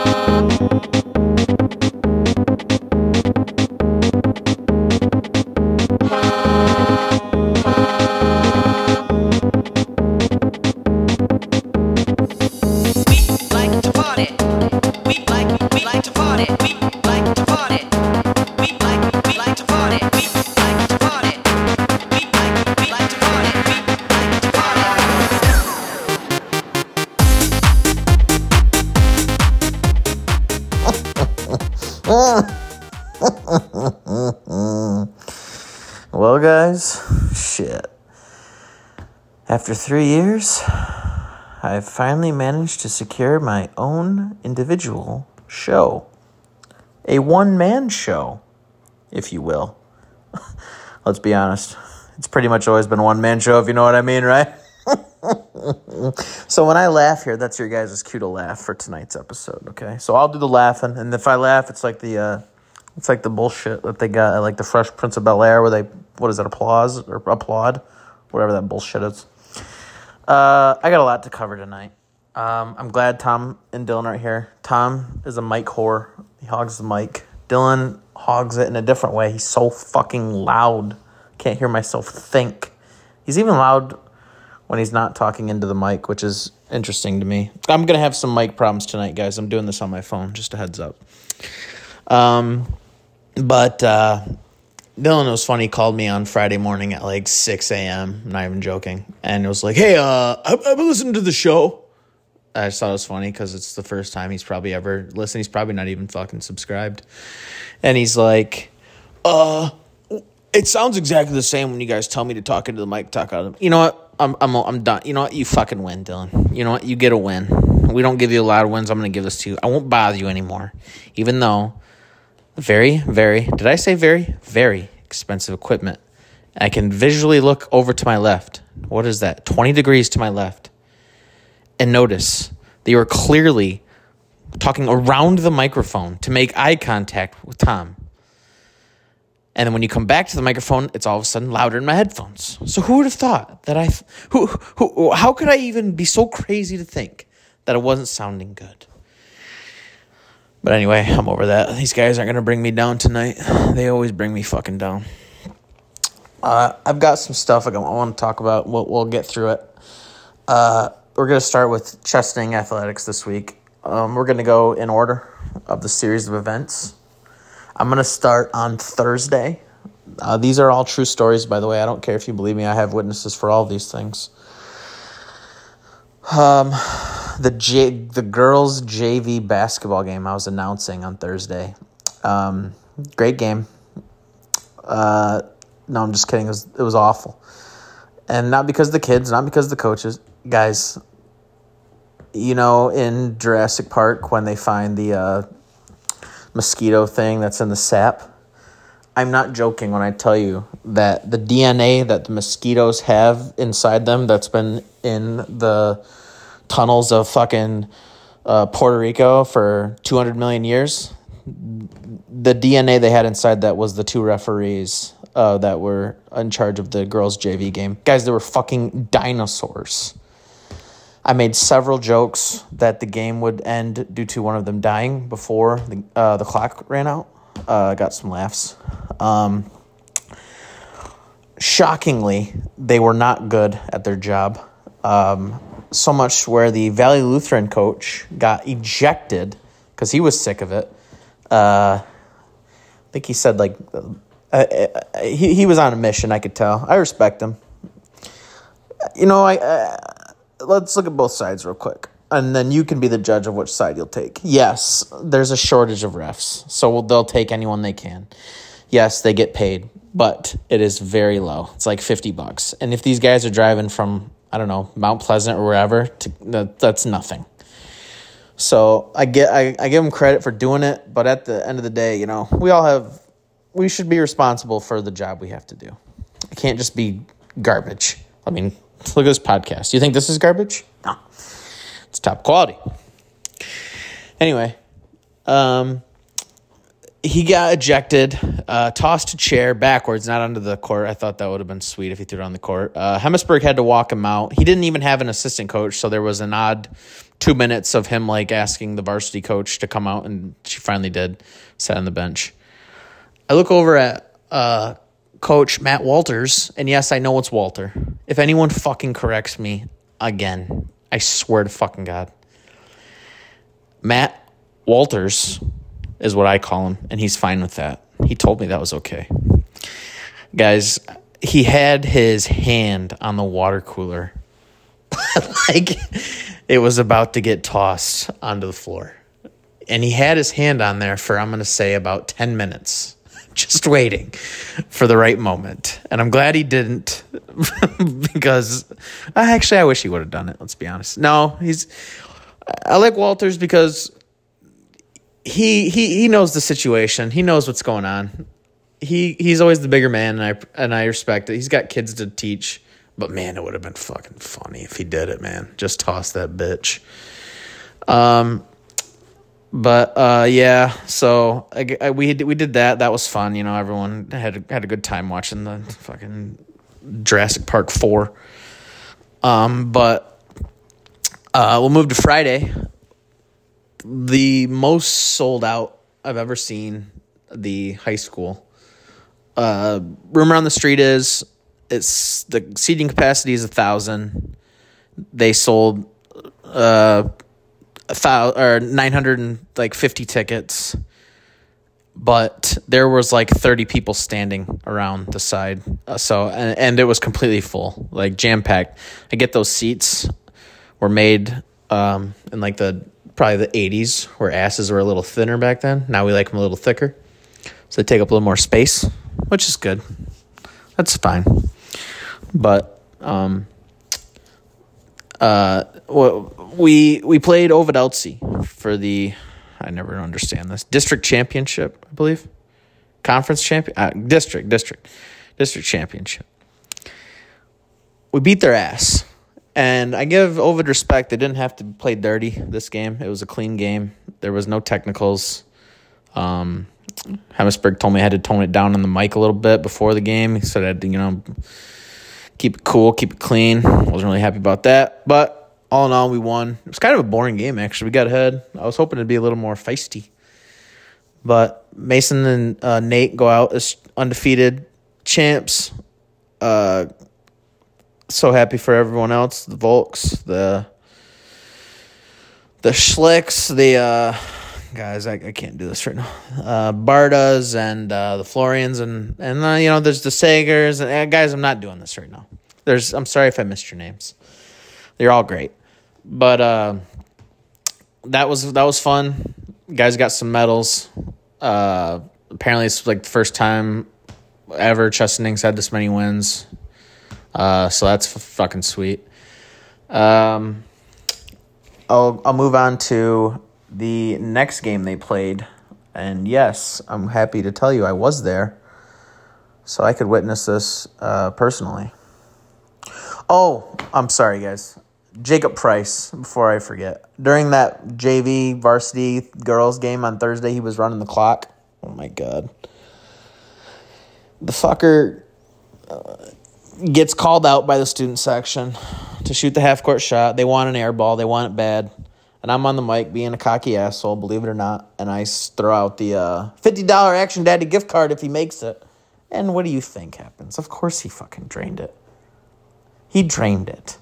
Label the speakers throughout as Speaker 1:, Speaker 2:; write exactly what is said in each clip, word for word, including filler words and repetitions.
Speaker 1: Well, guys, shit. After three years, I've finally managed to secure my own individual show. A one-man show, if you will. Let's be honest. It's pretty much always been a one-man show, if you know what I mean, right? So when I laugh here, that's your guys' cue to laugh for tonight's episode, okay? So I'll do the laughing, and if I laugh, it's like the uh, it's like the bullshit that they got, like the Fresh Prince of Bel-Air, where they, what is it, applause or applaud, whatever that bullshit is. Uh, I got a lot to cover tonight. Um, I'm glad Tom and Dylan are here. Tom is a mic whore. He hogs the mic. Dylan hogs it in a different way. He's so fucking loud. Can't hear myself think. He's even loud when he's not talking into the mic, which is interesting to me. I'm going to have some mic problems tonight, guys. I'm doing this on my phone, just a heads up. Um, but uh, Dylan, it was funny, he called me on Friday morning at like six a.m., I'm not even joking, and it was like, hey, uh, I've, I've listened to the show. I just thought it was funny because it's the first time he's probably ever listened. He's probably not even fucking subscribed. And he's like, uh, it sounds exactly the same when you guys tell me to talk into the mic, talk out of it. You know what? I'm I'm I'm done. You know what? You fucking win, Dylan. You know what? You get a win. We don't give you a lot of wins. I'm going to give this to you. I won't bother you anymore. Even though very, very, did I say very? Very expensive equipment. I can visually look over to my left. What is that? twenty degrees to my left. And notice that you are clearly talking around the microphone to make eye contact with Tom. And then when you come back to the microphone, it's all of a sudden louder in my headphones. So who would have thought that I, who, who, how could I even be so crazy to think that it wasn't sounding good? But anyway, I'm over that. These guys aren't going to bring me down tonight. They always bring me fucking down. Uh, I've got some stuff I want to talk about. We'll, we'll get through it. Uh, we're going to start with Chesaning Athletics this week. Um, we're going to go in order of the series of events. I'm going to start on Thursday. Uh, these are all true stories, by the way. I don't care if you believe me. I have witnesses for all these things. Um, the J, the girls' J V basketball game I was announcing on Thursday. Um, great game. Uh, no, I'm just kidding. It was, it was awful. And not because of the kids, not because of the coaches. Guys, you know, in Jurassic Park when they find the uh, mosquito thing that's in the sap, I'm not joking when I tell you that the D N A that the mosquitoes have inside them that's been in the tunnels of fucking uh, Puerto Rico for two hundred million years, the D N A they had inside that was the two referees uh, that were in charge of the girls' J V game. Guys, they were fucking dinosaurs. I made several jokes that the game would end due to one of them dying before the uh, the clock ran out. I uh, got some laughs. Um, shockingly, they were not good at their job. Um, so much where the Valley Lutheran coach got ejected because he was sick of it. Uh, I think he said, like, uh, uh, he, he was on a mission, I could tell. I respect him. You know, I... Uh, let's look at both sides real quick, and then you can be the judge of which side you'll take. Yes, there's a shortage of refs, so they'll take anyone they can. Yes, they get paid, but it is very low. It's like fifty bucks. And if these guys are driving from, I don't know, Mount Pleasant or wherever, to, that, that's nothing. So I get, I, I give them credit for doing it, but at the end of the day, you know, we all have, we should be responsible for the job we have to do. It can't just be garbage. I mean, look at this podcast. Do you think this is garbage? No. It's top quality. Anyway, um, he got ejected, uh, tossed a chair backwards, not onto the court. I thought that would have been sweet if he threw it on the court. Uh, Hemsburg had to walk him out. He didn't even have an assistant coach, so there was an odd two minutes of him like asking the varsity coach to come out, and she finally did, sat on the bench. I look over at uh, Coach Matt Walters, and yes, I know it's Walter. If anyone fucking corrects me again, I swear to fucking God. Matt Walters is what I call him, and he's fine with that. He told me that was okay. Guys, he had his hand on the water cooler like it was about to get tossed onto the floor. And he had his hand on there for, I'm going to say, about ten minutes, just waiting for the right moment. And I'm glad he didn't because I actually, I wish he would have done it. Let's be honest. No, he's, I like Walters because he, he, he knows the situation. He knows what's going on. He, he's always the bigger man. And I, and I respect it. He's got kids to teach, but man, it would have been fucking funny if he did it, man. Just toss that bitch. Um, But uh, yeah, so I, I, we we did that. That was fun. You know, everyone had had a good time watching the fucking Jurassic Park four. Um, but uh, we'll move to Friday. The most sold out I've ever seen the high school. Uh, rumor on the street is it's the seating capacity is a thousand. They sold uh. Or nine hundred fifty tickets, but there was like thirty people standing around the side. Uh, so and, and it was completely full, like jam packed. I get those seats were made um, in like the probably the eighties, where asses were a little thinner back then. Now we like them a little thicker, so they take up a little more space, which is good. That's fine, but um, uh, well. We we played Ovid Elsie for the, I never understand this, district championship, I believe. Conference champion? Uh, district, district. District championship. We beat their ass. And I give Ovid respect. They didn't have to play dirty this game. It was a clean game. There was no technicals. Um, Hemsburg told me I had to tone it down on the mic a little bit before the game. He said I had to, you know, keep it cool, keep it clean. Wasn't really happy about that. But all in all, we won. It was kind of a boring game, actually. We got ahead. I was hoping it'd be a little more feisty. But Mason and uh, Nate go out as undefeated champs. Uh, so happy for everyone else. The Volks, the the Schlicks, the... Uh, guys, I, I can't do this right now. Uh, Bardas and uh, the Florians. And, and uh, you know, there's the Sagers. And uh, guys, I'm not doing this right now. There's. I'm sorry if I missed your names. They're all great. But uh, that was that was fun. Guys got some medals. Uh, apparently, it's like the first time ever Chestening's had this many wins. Uh, so that's f- fucking sweet. Um, I'll I'll move on to the next game they played, and yes, I'm happy to tell you I was there, so I could witness this uh, personally. Oh, I'm sorry, guys. Jacob Price, before I forget. During that J V varsity girls game on Thursday, he was running the clock. Oh, my God. The fucker uh, gets called out by the student section to shoot the half-court shot. They want an air ball. They want it bad. And I'm on the mic being a cocky asshole, believe it or not, and I throw out the uh, fifty dollars Action Daddy gift card if he makes it. And what do you think happens? Of course he fucking drained it. He drained it.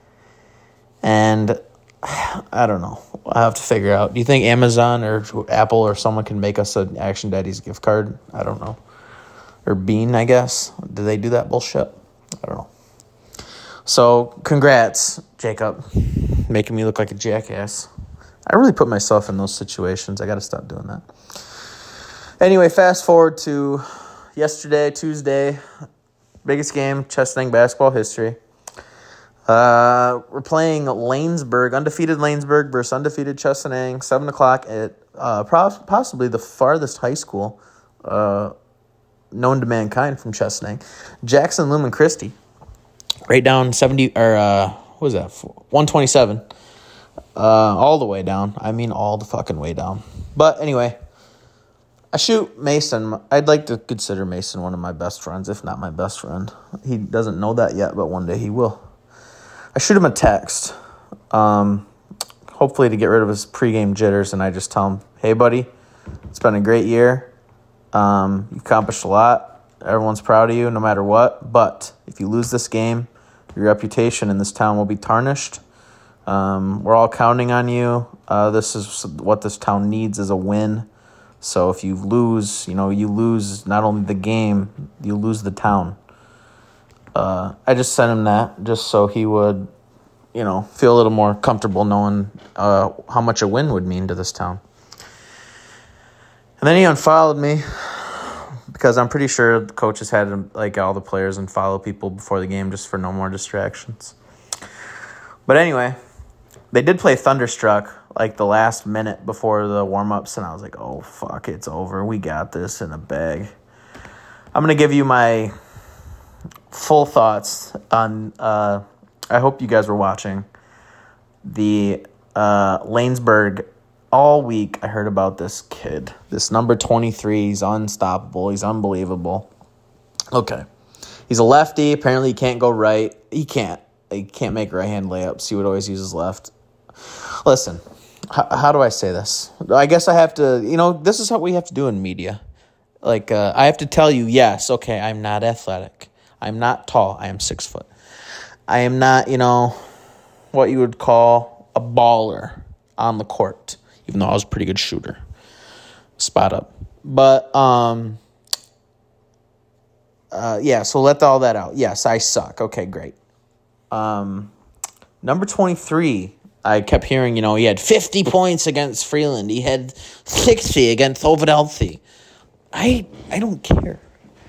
Speaker 1: And I don't know. I have to figure out. Do you think Amazon or Apple or someone can make us an Action Daddy's gift card? I don't know. Or Bean, I guess. Do they do that bullshit? I don't know. So, congrats, Jacob. Making me look like a jackass. I really put myself in those situations. I got to stop doing that. Anyway, fast forward to yesterday, Tuesday. Biggest game, Chesaning basketball history. Uh, we're playing Lanesburg, undefeated Lanesburg versus undefeated Chesaning, seven o'clock at uh, possibly the farthest high school uh, known to mankind from Chesaning. Jackson Lumen Christi, right down seventy, or uh, what was that, one twenty-seven, uh, all the way down. I mean all the fucking way down. But anyway, I shoot Mason. I'd like to consider Mason one of my best friends, if not my best friend. He doesn't know that yet, but one day he will. I shoot him a text, um, hopefully to get rid of his pregame jitters, and I just tell him, hey, buddy, it's been a great year. Um, you've accomplished a lot. Everyone's proud of you no matter what. But if you lose this game, your reputation in this town will be tarnished. Um, we're all counting on you. Uh, this is what this town needs is a win. So if you lose, you know, you lose not only the game, you lose the town. Uh, I just sent him that just so he would, you know, feel a little more comfortable knowing uh, how much a win would mean to this town. And then he unfollowed me because I'm pretty sure the coaches had like all the players unfollow people before the game just for no more distractions. But anyway, they did play Thunderstruck like the last minute before the warm-ups, and I was like, oh, fuck, it's over. We got this in a bag. I'm going to give you my full thoughts on, uh, I hope you guys were watching, the uh, Lanesburg. All week I heard about this kid, this number twenty-three. He's unstoppable. He's unbelievable. Okay. He's a lefty. Apparently he can't go right. He can't. He can't make right-hand layups. He would always use his left. Listen. How, how do I say this? I guess I have to, you know, this is what we have to do in media. Like, uh, I have to tell you, yes, okay, I'm not athletic. I'm not tall. I am six foot. I am not, you know, what you would call a baller on the court, even though I was a pretty good shooter. Spot up. But, um, uh, yeah, so let all that out. Yes, I suck. Okay, great. Um, number twenty-three. I kept hearing, you know, he had fifty points against Freeland. He had sixty against Philadelphia. I I don't care.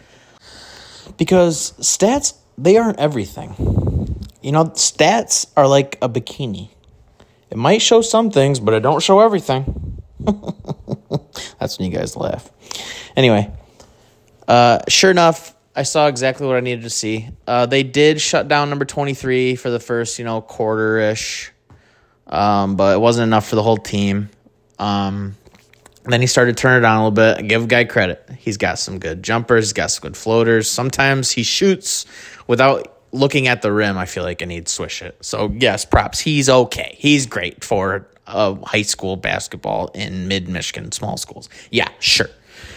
Speaker 1: Because stats, they aren't everything. You know, stats are like a bikini. It might show some things, but it don't show everything. That's when you guys laugh. Anyway, uh, sure enough, I saw exactly what I needed to see. Uh, they did shut down number twenty-three for the first, you know, quarter-ish. Um, but it wasn't enough for the whole team. Um, then he started to turn it on a little bit. Give a guy credit. He's got some good jumpers. He's got some good floaters. Sometimes he shoots without looking at the rim. I feel like I need to swish it. So, yes, props. He's okay. He's great for uh, high school basketball in mid-Michigan small schools. Yeah, sure.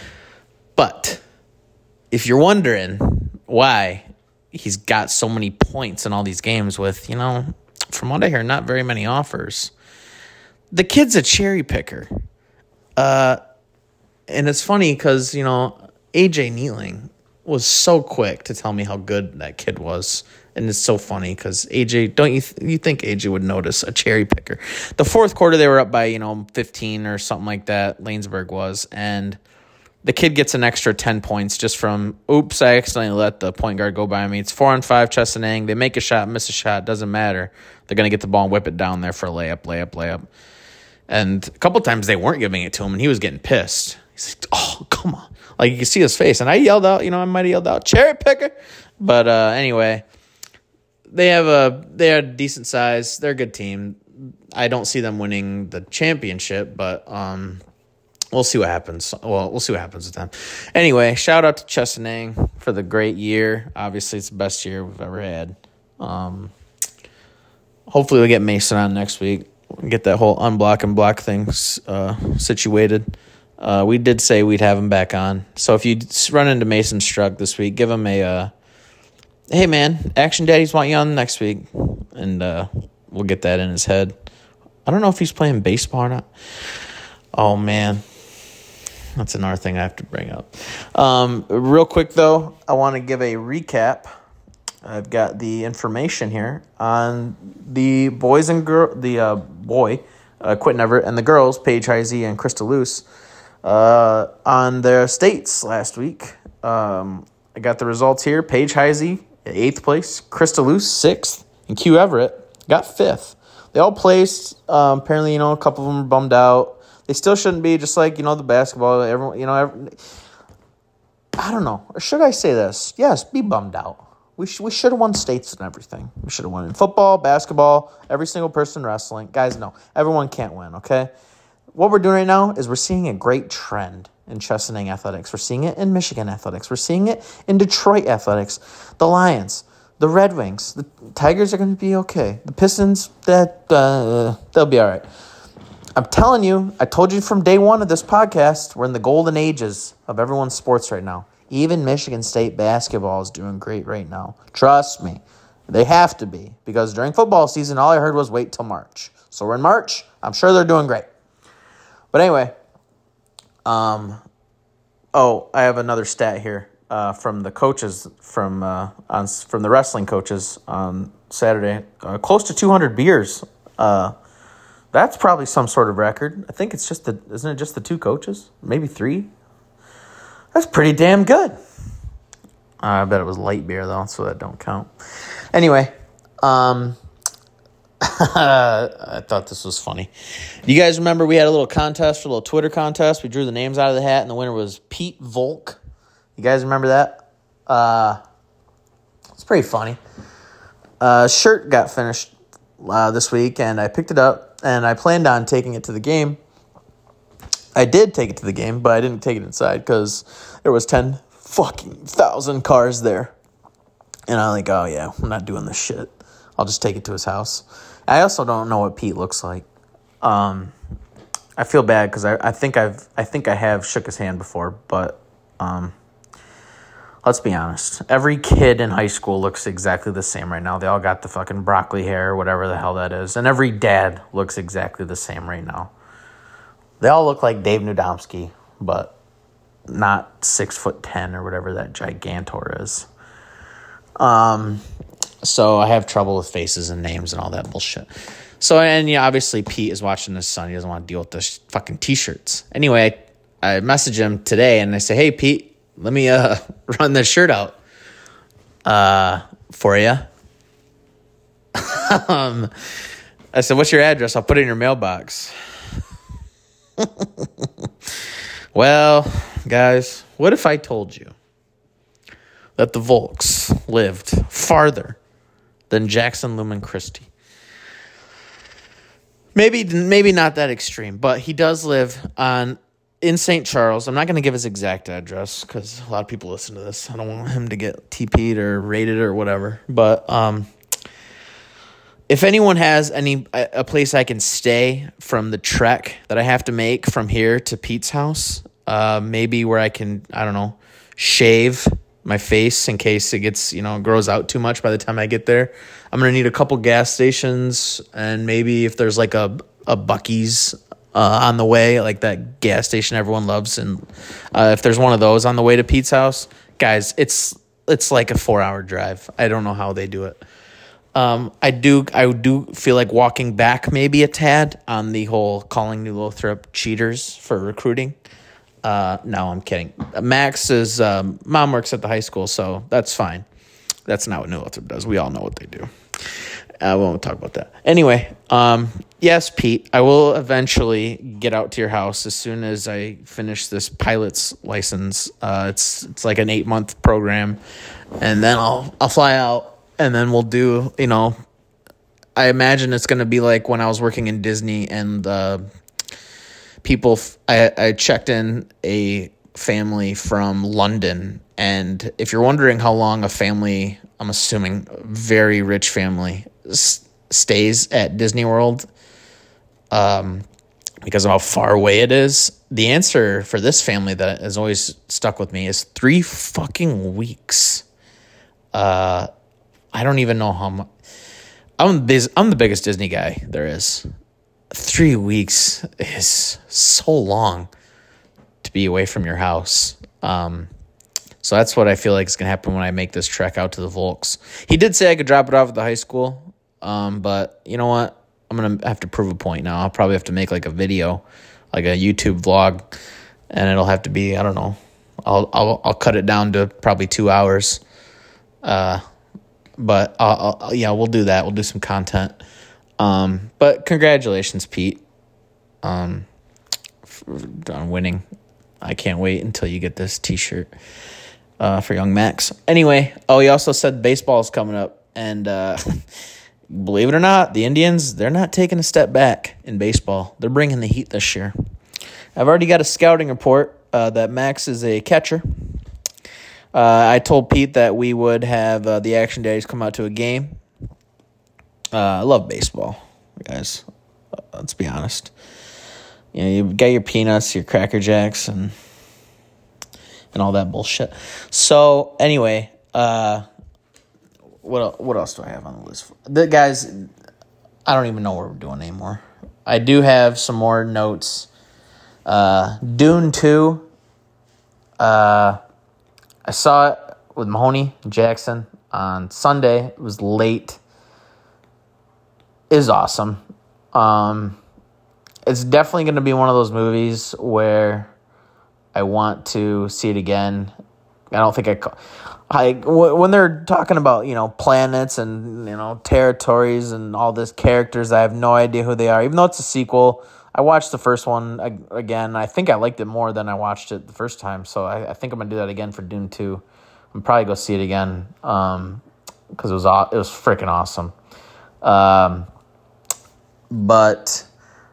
Speaker 1: But if you're wondering why he's got so many points in all these games with, you know, from what I hear, not very many offers. The kid's a cherry picker. Uh, and it's funny because, you know, A J Kneeling was so quick to tell me how good that kid was. And it's so funny because A J, don't you th- you think A J would notice a cherry picker? The fourth quarter, they were up by, you know, fifteen or something like that, Lanesburg was. And the kid gets an extra ten points just from, oops, I accidentally let the point guard go by me. It's four on five, Chesaning. They make a shot, miss a shot, doesn't matter. They're going to get the ball and whip it down there for a layup, layup, layup. And a couple times they weren't giving it to him, and he was getting pissed. He's like, oh, come on. Like, you can see his face. And I yelled out, you know, I might have yelled out, cherry picker. But uh, anyway, they have a they had a decent size. They're a good team. I don't see them winning the championship, but um, we'll see what happens. Well, we'll see what happens with them. Anyway, shout out to Chesaning for the great year. Obviously, it's the best year we've ever had. Um, hopefully, we'll get Mason on next week. Get that whole unblock and block thing uh, situated. Uh, we did say we'd have him back on. So if you run into Mason Struck this week, give him a, uh, hey, man, Action Daddies want you on next week. And uh, we'll get that in his head. I don't know if he's playing baseball or not. Oh, man. That's another thing I have to bring up. Um, real quick, though, I want to give a recap. I've got the information here on the boys and girl, the uh, boy, uh, Quentin Everett, and the girls, Paige Heisey and Krista Luce, uh, on their states last week. Um, I got the results here. Paige Heisey, eighth place. Krista Luce, sixth. And Q Everett got fifth. They all placed. Um, apparently, you know, a couple of them are bummed out. They still shouldn't be, just like, you know, the basketball. Everyone, you know, every, I don't know. Or should I say this? Yes, be bummed out. We sh- we should have won states and everything. We should have won in football, basketball, every single person wrestling. Guys, no. Everyone can't win, okay? What we're doing right now is we're seeing a great trend. in Chesaning athletics. We're seeing it in Michigan athletics. We're seeing it in Detroit athletics. The Lions, the Red Wings, the Tigers are going to be okay. The Pistons, that uh, they'll be all right. I'm telling you, I told you from day one of this podcast, we're in the golden ages of everyone's sports right now. Even Michigan State basketball is doing great right now. Trust me. They have to be, because during football season, all I heard was wait till March. So we're in March. I'm sure they're doing great. But anyway, um, oh, I have another stat here uh, from the coaches from uh, on from the wrestling coaches on Saturday. Uh, close to two hundred beers. Uh, that's probably some sort of record. I think it's just the isn't it just the two coaches? Maybe three. That's pretty damn good. Uh, I bet it was light beer though, so that don't count. Anyway, um, I thought this was funny. You guys remember we had a little contest, a little Twitter contest? We drew the names out of the hat, and the winner was Pete Volk. You guys remember that? Uh, it's pretty funny. Uh, shirt got finished uh, this week, and I picked it up, and I planned on taking it to the game. I did take it to the game, but I didn't take it inside because there was ten fucking thousand cars there. And I'm like, oh, yeah, I'm not doing this shit. I'll just take it to his house. I also don't know what Pete looks like. Um, I feel bad because I, I think I've I think I have shook his hand before, but um, let's be honest. Every kid in high school looks exactly the same right now. They all got the fucking broccoli hair or whatever the hell that is. And every dad looks exactly the same right now. They all look like Dave Nudomsky, but not six foot ten or whatever that gigantor is. Um, so I have trouble with faces and names and all that bullshit. So, and yeah, obviously Pete is watching his son. He doesn't want to deal with the fucking t-shirts. Anyway, I message him today and I say, hey, Pete, let me, uh, run this shirt out, uh, for you. um, I said, what's your address? I'll put it in your mailbox. Well, guys, what if I told you that the Volks lived farther than Jackson Lumen Christie? Maybe maybe not that extreme, but he does live on in Saint Charles. I'm not going to give his exact address because a lot of people listen to this. I don't want him to get T P'd or raided or whatever. But um, if anyone has any a place I can stay from the trek that I have to make from here to Pete's house, uh, maybe where I can, I don't know, shave my face in case it gets, you know, grows out too much by the time I get there. I'm going to need a couple gas stations, and maybe if there's like a, a Buc-ee's uh, on the way, like that gas station everyone loves. And uh, if there's one of those on the way to Pete's house, guys, it's, it's like a four hour drive. I don't know how they do it. Um, I do, I do feel like walking back maybe a tad on the whole calling New Lothrop cheaters for recruiting. Uh, no, I'm kidding. Max's um, mom works at the high school, so that's fine. That's not what New Lothrop does. We all know what they do. Uh, we won't talk about that. Anyway, um, yes, Pete, I will eventually get out to your house as soon as I finish this pilot's license. Uh, it's it's like an eight month program, and then I'll I'll fly out, and then we'll do. You know, I imagine it's gonna be like when I was working in Disney and. Uh, People, I, I checked in a family from London, and if you're wondering how long a family, I'm assuming a very rich family, s- stays at Disney World, um, because of how far away it is, the answer for this family that has always stuck with me is three fucking weeks. Uh, I don't even know how much. I'm this, I'm the biggest Disney guy there is. Three weeks is so long to be away from your house. Um, so that's what I feel like is going to happen when I make this trek out to the Volks. He did say I could drop it off at the high school, um, but you know what? I'm going to have to prove a point now. I'll probably have to make like a video, like a YouTube vlog, and it'll have to be, I don't know, I'll I'll, I'll cut it down to probably two hours. Uh, but I'll, I'll, yeah, we'll do that. We'll do some content. Um, but congratulations, Pete, um, for, on winning. I can't wait until you get this t-shirt, uh, for young Max. Anyway, oh, he also said baseball is coming up, and, uh, believe it or not, the Indians, they're not taking a step back in baseball. They're bringing the heat this year. I've already got a scouting report, uh, that Max is a catcher. Uh, I told Pete that we would have uh, the Action Daddies come out to a game. Uh, I love baseball, guys. Uh, let's be honest. You know, you got your peanuts, your Cracker Jacks, and and all that bullshit. So anyway, uh, what what else do I have on the list? The guys, I don't even know what we're doing anymore. I do have some more notes. Uh, Dune two. Uh, I saw it with Mahoney and Jackson on Sunday. It was late. It was awesome. Um, it's definitely going to be one of those movies where I want to see it again. I don't think I, I when they're talking about, you know, planets and, you know, territories and all this characters, I have no idea who they are. Even though it's a sequel, I watched the first one again. I think I liked it more than I watched it the first time. So I, I think I'm gonna do that again for Dune two. I'm probably go see it again um, because it was it was freaking awesome. Um, but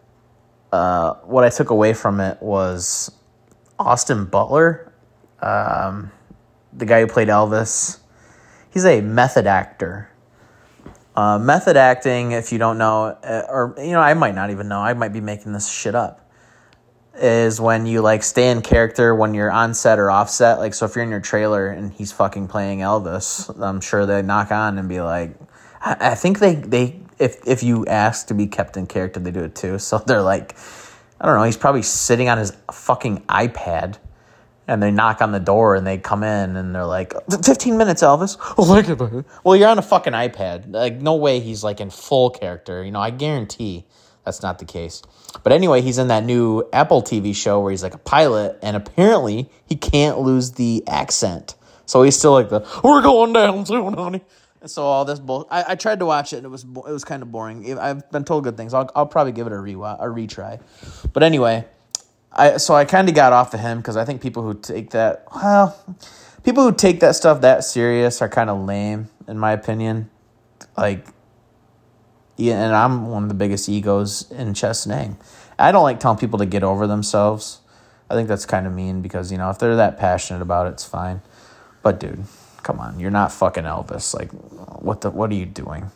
Speaker 1: uh, what I took away from it was Austin Butler, um, the guy who played Elvis. He's a method actor. Uh, method acting, if you don't know, uh, or, you know, I might not even know, I might be making this shit up, is when you, like, stay in character when you're on set or off set. Like, so if you're in your trailer and he's fucking playing Elvis, I'm sure they knock on and be like, I, I think they, they if if you ask to be kept in character, they do it too. So they're like, I don't know, he's probably sitting on his fucking iPad, and they knock on the door, and they come in, and they're like, fifteen minutes, Elvis. Well, you're on a fucking iPad. Like, no way he's, like, in full character. You know, I guarantee that's not the case. But anyway, he's in that new Apple T V show where he's, like, a pilot, and apparently he can't lose the accent. So he's still like the, we're going down soon, honey. And so all this bull. I, I tried to watch it, and it was it was kind of boring. I've been told good things. I'll I'll probably give it a re a retry. But anyway, I so I kind of got off of him because I think people who take that well, people who take that stuff that serious are kind of lame, in my opinion. Like, yeah, and I'm one of the biggest egos in Chesnang. I don't like telling people to get over themselves. I think that's kind of mean because, you know, if they're that passionate about it, it's fine. But dude, come on, you're not fucking Elvis. Like, what the what are you doing?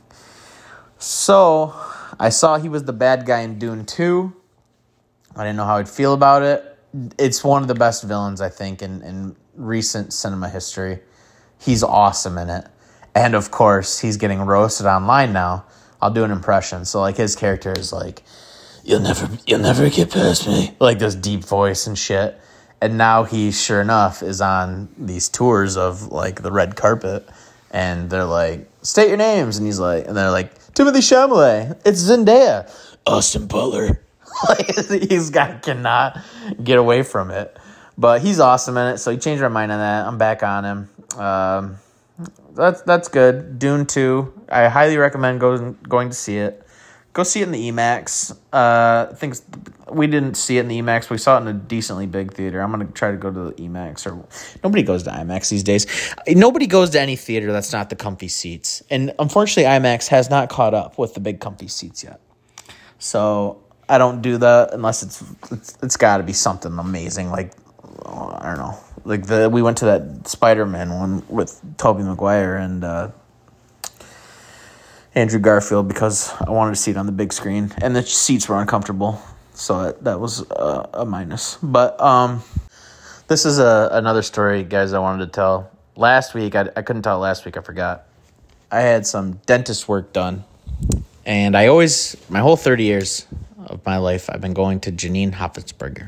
Speaker 1: So I saw he was the bad guy in Dune two. I didn't know how I'd feel about it. It's one of the best villains, I think, in, in recent cinema history. He's awesome in it. And, of course, he's getting roasted online now. I'll do an impression. So, like, his character is like, you'll never you'll never get past me. Like, this deep voice and shit. And now he, sure enough, is on these tours of, like, the red carpet. And they're like, state your names. And he's like, and they're like, Timothée Chalamet. It's Zendaya. Austin Butler. Like, he's got cannot get away from it. But he's awesome in it, so he changed my mind on that. I'm back on him. Um, that's that's good. Dune two. I highly recommend going going to see it. Go see it in the IMAX. Uh, I think we didn't see it in the IMAX, but we saw it in a decently big theater. I'm gonna try to go to the IMAX. Or nobody goes to IMAX these days. Nobody goes to any theater that's not the comfy seats. And unfortunately, IMAX has not caught up with the big comfy seats yet. So I don't do that unless it's it's, it's got to be something amazing. Like, oh, I don't know. Like the we went to that Spider-Man one with Tobey Maguire and uh, Andrew Garfield because I wanted to see it on the big screen, and the seats were uncomfortable, so that, that was a, a minus. But um, this is a another story, guys. I wanted to tell. Last week, I I couldn't tell last week. I forgot. I had some dentist work done, and I always my whole thirty years of my life, I've been going to Janine Hoffensberger.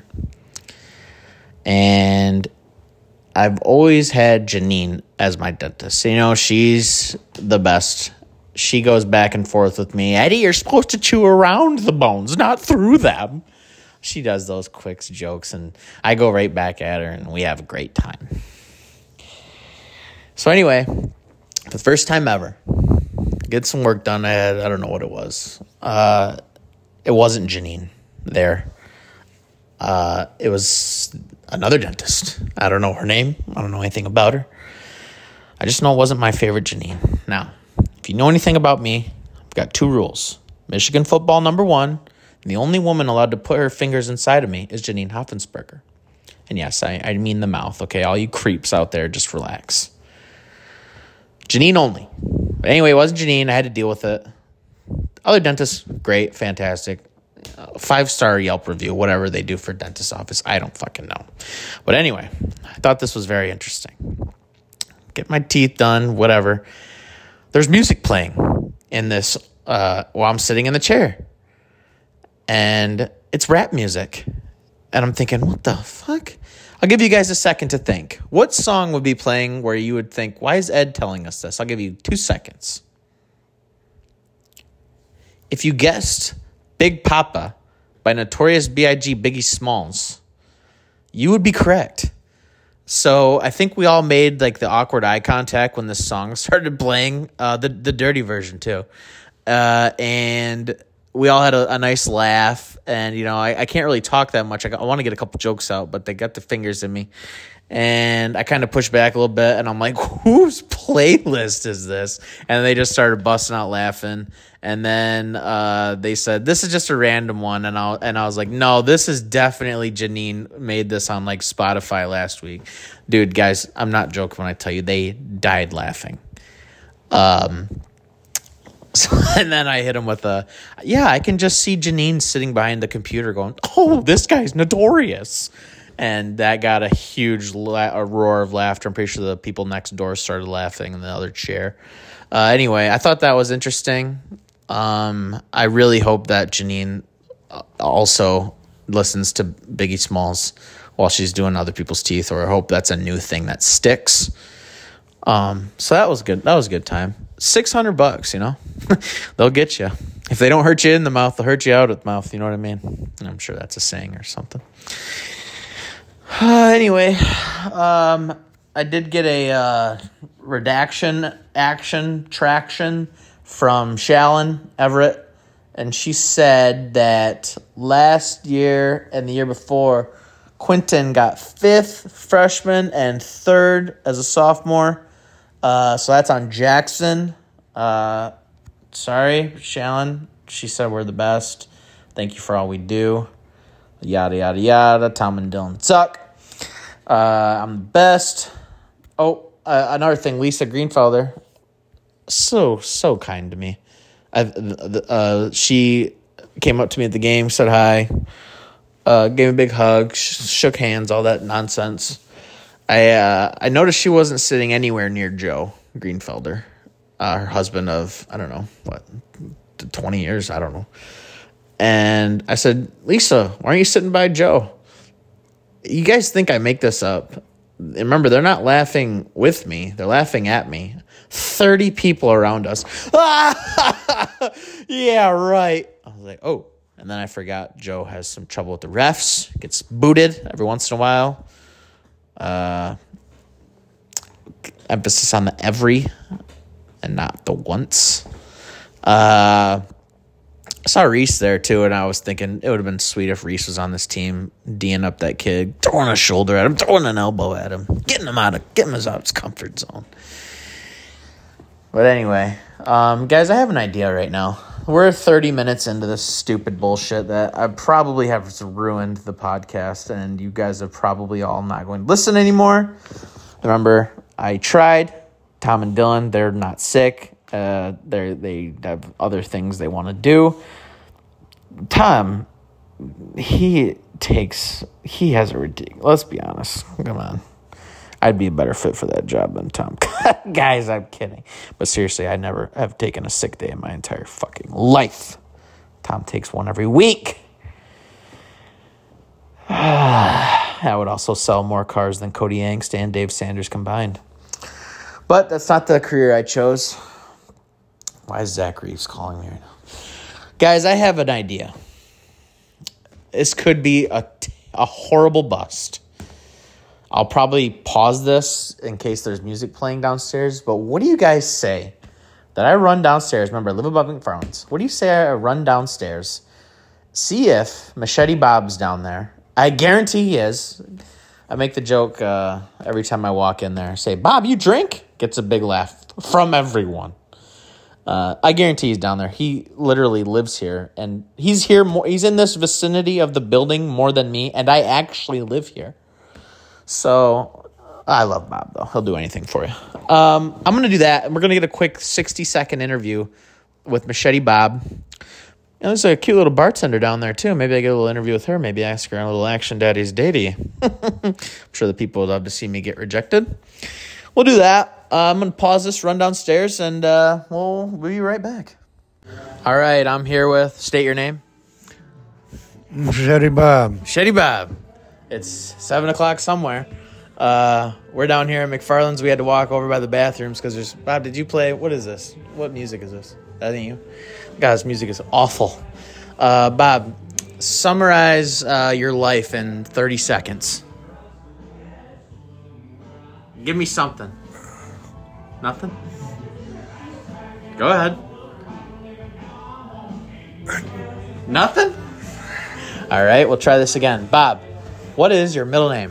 Speaker 1: And I've always had Janine as my dentist. You know, she's the best. She goes back and forth with me. Eddie, you're supposed to chew around the bones, not through them. She does those quick jokes, and I go right back at her, and we have a great time. So anyway, for the first time ever, get some work done. I had, I don't know what it was. Uh... It wasn't Janine there. Uh, it was another dentist. I don't know her name. I don't know anything about her. I just know it wasn't my favorite Janine. Now, if you know anything about me, I've got two rules. Michigan football, number one. And the only woman allowed to put her fingers inside of me is Janine Hoffensberger. And yes, I, I mean the mouth, okay? All you creeps out there, just relax. Janine only. But anyway, it wasn't Janine. I had to deal with it. Other dentists, great, fantastic. Uh, five-star Yelp review, whatever they do for dentist office. I don't fucking know. But anyway, I thought this was very interesting. Get my teeth done, whatever. There's music playing in this uh, while I'm sitting in the chair. And it's rap music. And I'm thinking, what the fuck? I'll give you guys a second to think. What song would be playing where you would think, why is Ed telling us this? I'll give you two seconds. If you guessed Big Papa by Notorious B I G Biggie Smalls, you would be correct. So I think we all made like the awkward eye contact when this song started playing, uh, the, the dirty version too. Uh, and we all had a, a nice laugh, and, you know, I, I can't really talk that much. I, got, I want to get a couple jokes out, but they got the fingers in me. And I kind of pushed back a little bit, and I'm like, whose playlist is this? And they just started busting out laughing. And then uh, they said, this is just a random one. And I, and I was like, no, this is definitely Janine made this on, like, Spotify last week. Dude, guys, I'm not joking when I tell you they died laughing. Um... So, and then I hit him with a, yeah, I can just see Janine sitting behind the computer going, oh, this guy's notorious. And that got a huge la- a roar of laughter. I'm pretty sure the people next door started laughing in the other chair. Uh, anyway, I thought that was interesting. Um, I really hope that Janine also listens to Biggie Smalls while she's doing other people's teeth, or I hope that's a new thing that sticks. Um, so that was good. That was a good time. six hundred bucks, you know, they'll get you. If they don't hurt you in the mouth, they'll hurt you out of the mouth. You know what I mean? And I'm sure that's a saying or something. Uh, anyway, um, I did get a, uh, redaction action traction from Shallon Everett. And she said that last year and the year before, Quentin got fifth freshman and third as a sophomore. Uh, so that's on Jackson. Uh, sorry, Shallon. She said we're the best. Thank you for all we do. Yada, yada, yada. Tom and Dylan suck. Uh, I'm the best. Oh, uh, another thing. Lisa Greenfelder. So, so kind to me. I, uh, she came up to me at the game, said hi, uh, gave me a big hug, sh- shook hands, all that nonsense. I uh, I noticed she wasn't sitting anywhere near Joe Greenfelder, uh, her husband of, I don't know, what, twenty years? I don't know. And I said, Lisa, why aren't you sitting by Joe? You guys think I make this up. Remember, they're not laughing with me. They're laughing at me. thirty people around us. Yeah, right. I was like, oh. And then I forgot Joe has some trouble with the refs. Gets booted every once in a while. Uh, emphasis on the every and not the once. Uh, I saw Reese there too, and I was thinking it would have been sweet if Reese was on this team, D'ing up that kid, throwing a shoulder at him, throwing an elbow at him, getting him out of getting him out of his comfort zone. But anyway, um, guys, I have an idea right now. We're thirty minutes into this stupid bullshit that I probably have ruined the podcast, and you guys are probably all not going to listen anymore. Remember, I tried. Tom and Dylan, they're not sick. Uh, they they have other things they want to do. Tom, he takes, he has a ridiculous, let's be honest. Come on. I'd be a better fit for that job than Tom. Guys, I'm kidding. But seriously, I never have taken a sick day in my entire fucking life. Tom takes one every week. I would also sell more cars than Cody Angst and Dave Sanders combined. But that's not the career I chose. Why is Zach Reeves calling me right now? Guys, I have an idea. This could be a, a horrible bust. I'll probably pause this in case there's music playing downstairs. But what do you guys say that I run downstairs? Remember, I live above McFarland's. What do you say I run downstairs, see if Machete Bob's down there? I guarantee he is. I make the joke uh, every time I walk in there. Say, Bob, you drink? Gets a big laugh from everyone. Uh, I guarantee he's down there. He literally lives here, and he's here more. He's in this vicinity of the building more than me, and I actually live here. So I love Bob, though. He'll do anything for you. Um, I'm going to do that. And we're going to get a quick sixty-second interview with Machete Bob. And there's a cute little bartender down there, too. Maybe I get a little interview with her. Maybe ask her on a little Action Daddy's Datey. I'm sure the people would love to see me get rejected. We'll do that. Uh, I'm going to pause this, run downstairs, and uh, we'll, we'll be right back. All right, I'm here with, state your name.
Speaker 2: Machete Bob.
Speaker 1: Machete Bob. It's seven o'clock somewhere. Uh, we're down here at McFarland's. We had to walk over by the bathrooms because there's... Bob, did you play... What is this? What music is this? That ain't you? Guys, music is awful. Uh, Bob, summarize uh, your life in thirty seconds. Give me something. Nothing? Go ahead. Nothing? All right, we'll try this again. Bob, what is your middle name?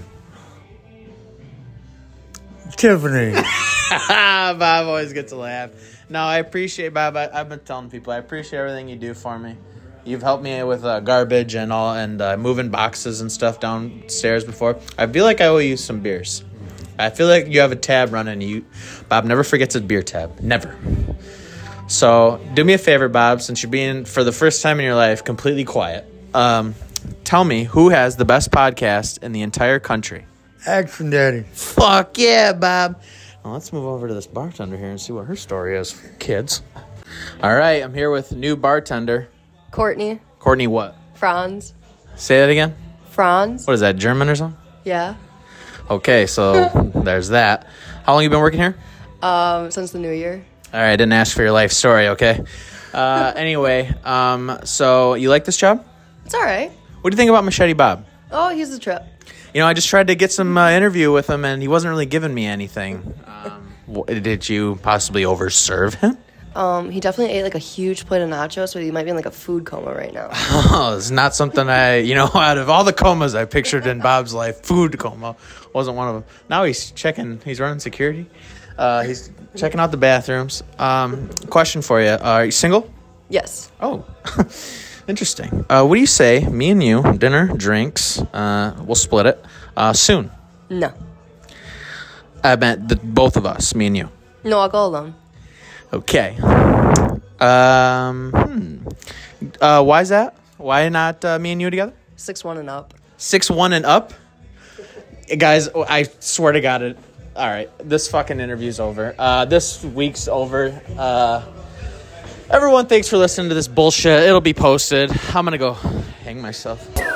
Speaker 2: Tiffany.
Speaker 1: Bob always gets a laugh. No, I appreciate, Bob. I, I've been telling people I appreciate everything you do for me. You've helped me with uh, garbage and all, and uh, moving boxes and stuff downstairs before. I feel like I owe you some beers. I feel like you have a tab running. You, Bob never forgets a beer tab. Never. So do me a favor, Bob, since you're being, for the first time in your life, completely quiet. Um, tell me, who has the best podcast in the entire country?
Speaker 2: Action Daddy.
Speaker 1: Fuck yeah, Bob. Well, let's move over to this bartender here and see what her story is, kids. All right, I'm here with new bartender.
Speaker 3: Courtney.
Speaker 1: Courtney what?
Speaker 3: Franz.
Speaker 1: Say that again?
Speaker 3: Franz.
Speaker 1: What is that, German or something?
Speaker 3: Yeah.
Speaker 1: Okay, so there's that. How long you been working here?
Speaker 3: Um, since the new year.
Speaker 1: All right, I didn't ask for your life story, okay? Uh, anyway, um, so you like this job?
Speaker 3: It's all right.
Speaker 1: What do you think about Machete Bob?
Speaker 3: Oh, he's a trip.
Speaker 1: You know, I just tried to get some uh, interview with him, and he wasn't really giving me anything. Um, wh- did you possibly overserve him?
Speaker 3: Um, he definitely ate like a huge plate of nachos, so he might be in like a food coma right now.
Speaker 1: Oh, it's not something I, you know, out of all the comas I pictured in Bob's life, food coma wasn't one of them. Now he's checking, he's running security. Uh, he's checking out the bathrooms. Um, question for you. Uh, are you single?
Speaker 3: Yes.
Speaker 1: Oh, interesting. Uh, what do you say? Me and you, dinner, drinks, uh, we'll split it, uh, soon.
Speaker 3: No.
Speaker 1: I meant the, both of us, me and you.
Speaker 3: No, I'll go alone.
Speaker 1: Okay. Um, hmm. uh, why is that? Why not uh, me and you together?
Speaker 3: Six one and up.
Speaker 1: Six one and up? Guys, I swear to God, it. All right, this fucking interview's over. Uh, this week's over. Uh, everyone, thanks for listening to this bullshit. It'll be posted. I'm gonna go hang myself.